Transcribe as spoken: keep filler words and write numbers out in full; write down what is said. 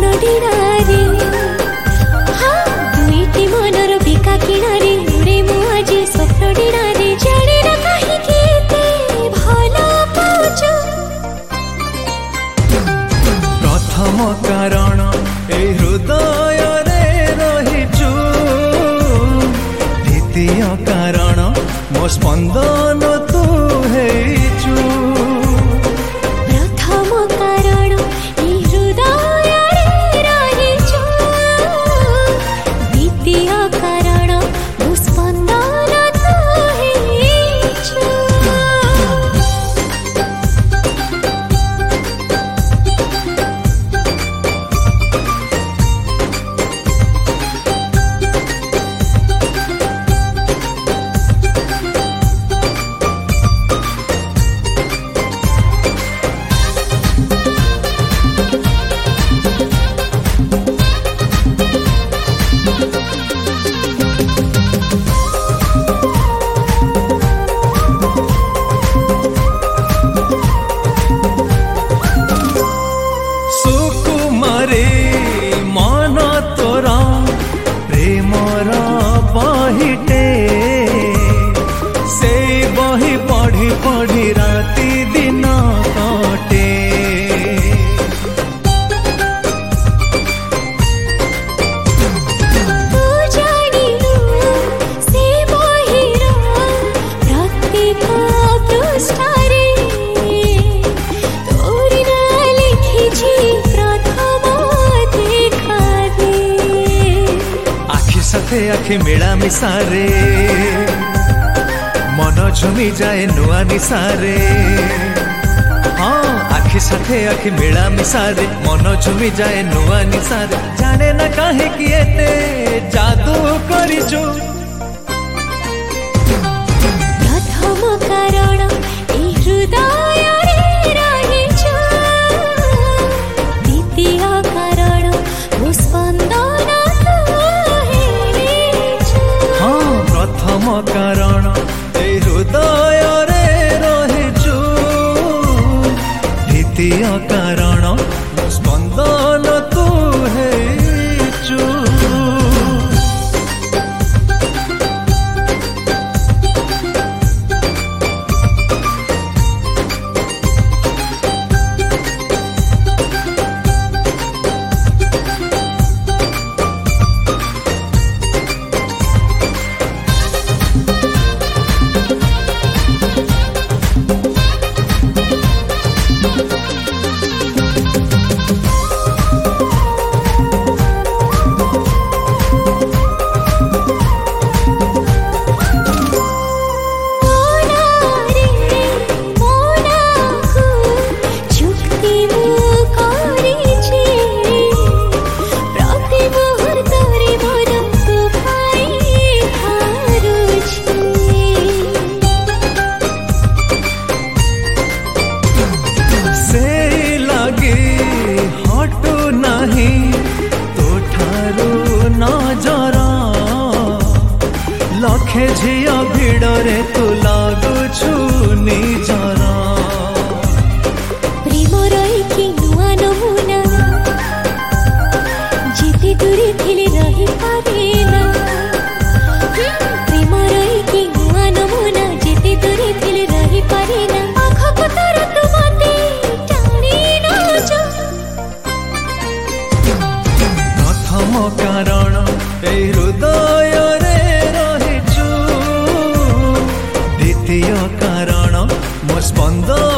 स्वप्न डिडारे हाँ दुईटी मनर बिका किनारे उड़े मु आज स्वप्न डिडारे जाने ना कहीं केते भला पाउछु प्रथम कारण ए हृदय रे रहिछु द्वितीय कारण मो स्पंदन तू हेइछु प्रथम कारण ए हृदय रे रहिछु द्वितीय कारण मो स्पंदन तू हेइछु सुकुमारी मन तोरा प्रेमर बहिटे से बही पढ़ी पढ़ी राति दिन कटे तू जानिलु से बहिर प्रत्येक पृष्ठरे तोरी ना लिखिछि प्रथम देखा दे आखि साथे आखि मिला मिसारे मन झुमी जाए नुआ निसारे हाँ आखि साथे आखि मिला मिसारे मन झुमी जाए नुआ निसारे जाने ना काहे कि एते जादू करिछु प्रथम कारण ए हृदय रे रहिछु द्वितीय कारण मो स्पंदन तू हेइछु हाँ प्रथम कारण ए हृदय रे रहिछु द्वितीय कारण मो स्पंदन तू हेइछु लखे झिया भिड़रे तू लागुछु निजरा प्रेम रही नुआ नमुना जिते दूरी थिले रही पारेना प्रेम रही नुआ नमुना जिते दूरी थिले रही पारेना आँखको तर तू मते टाणी नजा प्रथम कारण ए हृदय रे रहिछु द्वितीय कारण मो स्पंदन